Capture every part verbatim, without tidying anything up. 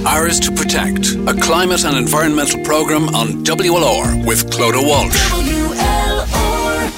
Ours to Protect, a climate and environmental programme on W L R with Clodagh Walsh. W L R.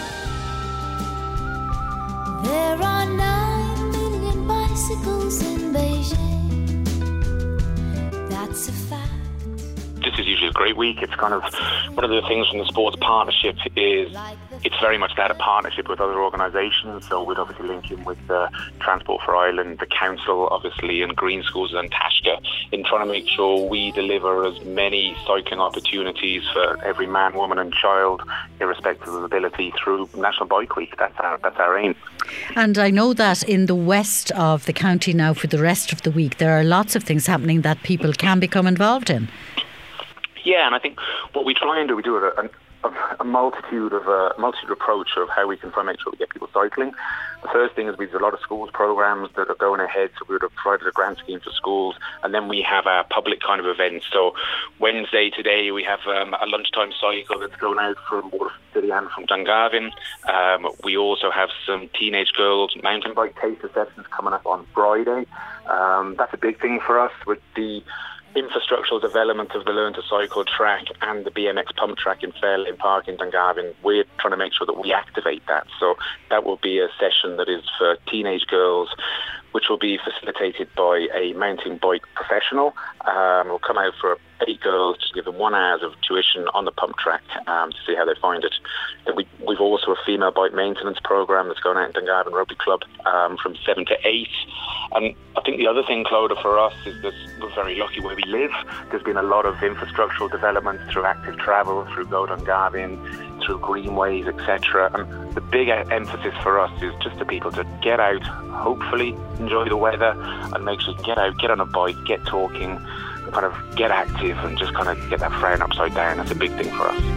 There are nine million bicycles in Beijing. That's a fact. This is usually a great week. It's kind of one of the things from the sports partnership is it's very much that a partnership with other organisations. So we'd obviously link in with uh, Transport for Ireland, the council, obviously, and Green Schools and Tashka in trying to make sure we deliver as many cycling opportunities for every man, woman, and child, irrespective of ability, through National Bike Week. That's our that's our aim. And I know that in the west of the county now, for the rest of the week, there are lots of things happening that people can become involved in. Yeah, and I think what we try and do, we do a, a, a multitude of a multitude approach of how we can try and make sure we get people cycling. The first thing is we do a lot of schools programs that are going ahead, so we would have provided a grant scheme for schools, and then we have our public kind of events. So Wednesday today we have um, a lunchtime cycle that's going out from Waterford City and from Dungarvan. Um, we also have some teenage girls mountain bike taster sessions coming up on Friday. Um, that's a big thing for us with the infrastructural development of the Learn to Cycle track and the B M X pump track in Fairlane Park in Dungarvan. We're trying to make sure that we activate that. So that will be a session that is for teenage girls, which will be facilitated by a mountain bike professional. Um, we'll come out for eight girls to give them one hour of tuition on the pump track um, to see how they find it. Then we, we've also a female bike maintenance programme that's going out in Dungarvan Rugby Club um, from seven to eight. And I think the other thing, Clodagh, for us is that we're very lucky where we live. There's been a lot of infrastructural development through active travel, through Go Dungarvan, through greenways, et cetera. And the big emphasis for us is just for people to get out, hopefully enjoy the weather, and make sure you get out, get on a bike, get talking, and kind of get active and just kind of get that frown upside down. That's a big thing for us.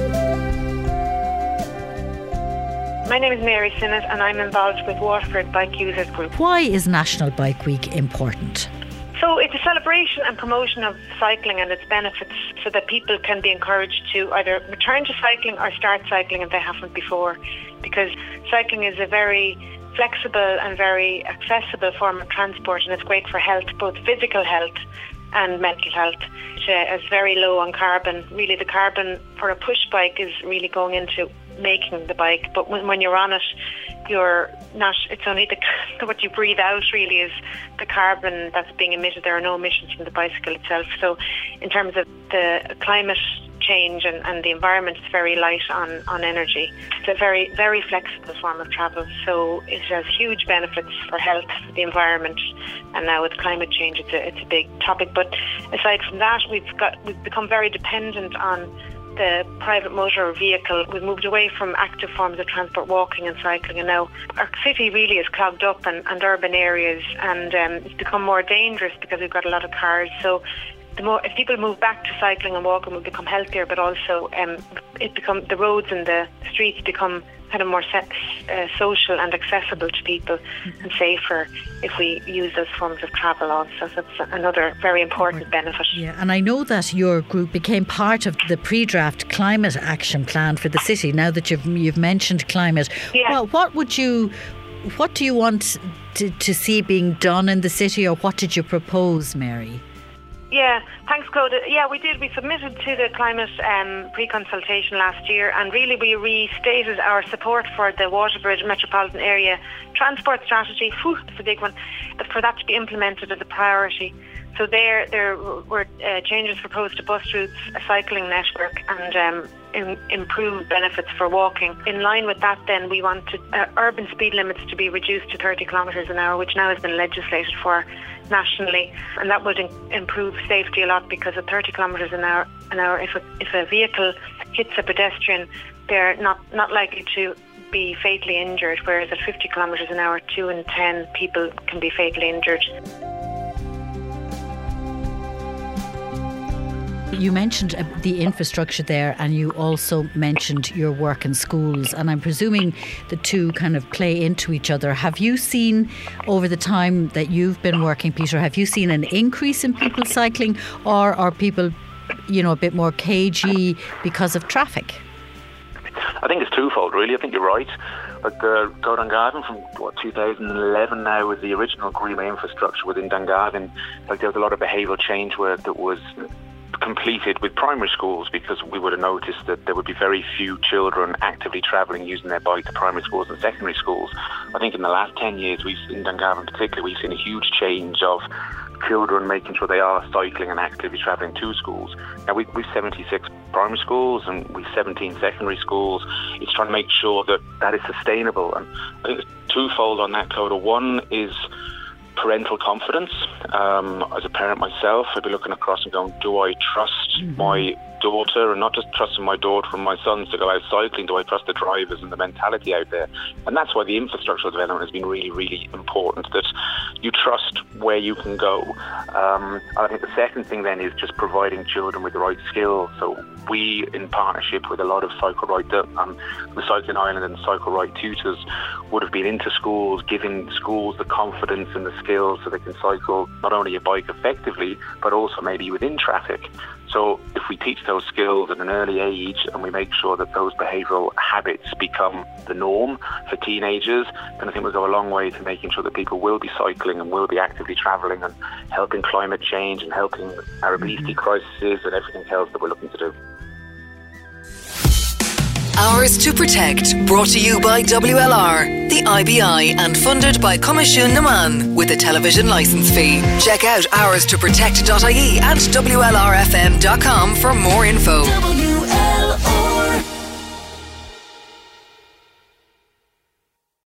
My name is Mary Sinnott and I'm involved with Waterford Bike Users Group. Why is National Bike Week important? So it's a celebration and promotion of cycling and its benefits so that people can be encouraged to either return to cycling or start cycling if they haven't before, because cycling is a very flexible and very accessible form of transport, and it's great for health, both physical health and mental health. It's very low on carbon. Really, the carbon for a push bike is really going into making the bike, but when, when you're on it, you're not, it's only the what you breathe out really is the carbon that's being emitted. There are no emissions from the bicycle itself. So in terms of the climate change and, and the environment, it's very light on, on energy. It's a very, very flexible form of travel, so it has huge benefits for health, the environment, and now with climate change it's a, it's a big topic. But aside from that, we've got we've become very dependent on the private motor vehicle. We've moved away from active forms of transport, walking and cycling, and now our city really is clogged up, and, and urban areas, and um, it's become more dangerous because we've got a lot of cars. So the more, if people move back to cycling and walking, we'll become healthier, but also um, it become the roads and the streets become kind of more se- uh, social and accessible to people, mm-hmm. and safer if we use those forms of travel also. So that's another very important right. benefit. Yeah, and I know that your group became part of the pre-draft climate action plan for the city. Now that you've you've mentioned climate, yeah. well, what would you, what do you want to, to see being done in the city, or what did you propose, Mary? Yeah, thanks, Clodagh. Yeah, we did. We submitted to the climate um, pre-consultation last year, and really we restated our support for the Waterford metropolitan area transport strategy. Whew, that's a big one. But for that to be implemented as a priority. So there, there were uh, changes proposed to bus routes, a cycling network, and um, in, improved benefits for walking. In line with that, then we wanted uh, urban speed limits to be reduced to thirty kilometres an hour, which now has been legislated for nationally, and that would in- improve safety a lot, because at thirty kilometres an hour, an hour, if a, if a vehicle hits a pedestrian, they're not, not likely to be fatally injured, whereas at fifty kilometres an hour, two in ten people can be fatally injured. You mentioned uh, the infrastructure there, and you also mentioned your work in schools, and I'm presuming the two kind of play into each other. Have you seen, over the time that you've been working, Peter, have you seen an increase in people cycling, or are people, you know, a bit more cagey because of traffic? I think it's twofold, really. I think you're right. Like the Go Dungarvan from what two thousand eleven now was the original Grima infrastructure within Dungarvan. Like there was a lot of behavioural change work that was completed with primary schools, because we would have noticed that there would be very few children actively travelling using their bike to primary schools and secondary schools. I think in the last ten years, we've in Dungarvan particularly, we've seen a huge change of children making sure they are cycling and actively travelling to schools. Now we, we've seventy-six primary schools and we've seventeen secondary schools. It's trying to make sure that that is sustainable, and I think it's twofold on that, Clodagh. One is parental confidence. Um, as a parent myself, I'd be looking across and going, do I trust mm-hmm. my daughter, and not just trusting my daughter and my sons to go out cycling, do I trust the drivers and the mentality out there? And that's why the infrastructural development has been really, really important, that you trust where you can go. Um, I think the second thing then is just providing children with the right skills. So we, in partnership with a lot of Cycle Right, um, the Cycling Ireland and Cycle Right tutors, would have been into schools, giving schools the confidence and the skills so they can cycle not only a bike effectively, but also maybe within traffic. So if we teach those skills at an early age and we make sure that those behavioural habits become the norm for teenagers, then I think we'll go a long way to making sure that people will be cycling and will be actively travelling and helping climate change and helping our obesity crises and everything else that we're looking to do. Hours to Protect, brought to you by W L R, the I B I, and funded by Comisiún na Man with a television licence fee. Check out hours to protect dot I E and W L R F M dot com for more info.